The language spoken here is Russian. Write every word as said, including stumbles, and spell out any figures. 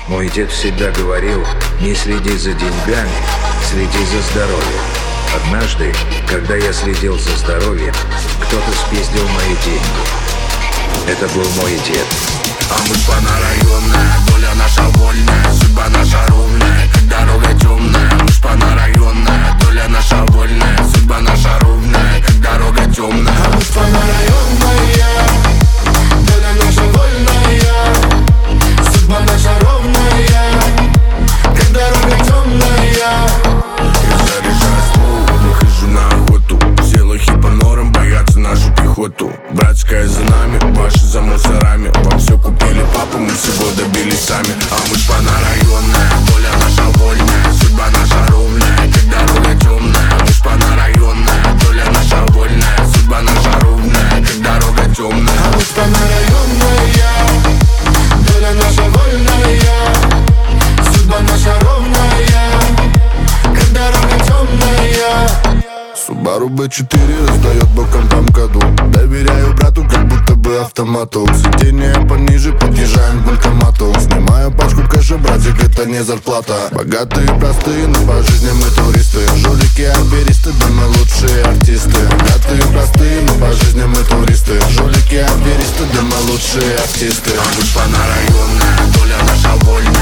Мой дед всегда говорил: не следи за деньгами, следи за здоровьем. Однажды, когда я следил за здоровьем, кто-то спиздил мои деньги. Это был мой дед. А мы шпана районная, доля наша вольная, судьба наша ровная, как дорога темная. Мы шпана районная, доля наша вольная, судьба наша ровная, как дорога темная. А мы шпана районная, доля наша вольная, судьба наша ровная, как дорога темная. Я заряжаю ствол, выхожу на охоту. Все лохи по норам боятся нашу пехоту. Братская за нами, ваши за мусорами. Вам все купили, папа, мы всего добились сами. А мы шпана районная, доля наша вольная, судьба наша ровная, как дорога темная. Мы шпана районная, доля наша вольная, судьба наша ровная, как дорога темная. А мы шпана районная, доля наша вольная, судьба наша ровная, как дорога темная. Субару бэ четыре раздает боком по МКАДу. Доверяю брату, как будто бы автомату. Сиденье пониже, подъезжаем к банкомату. Снимаю пачку кэша, братик, это не зарплата. Богатые, простые, но по жизни мы туристы. Жулики, аферисты, да мы лучшие артисты. Богатые, простые, но по жизни мы туристы. Жулики, аферисты, да мы лучшие артисты. А мы шпана районная, доля наша вольная.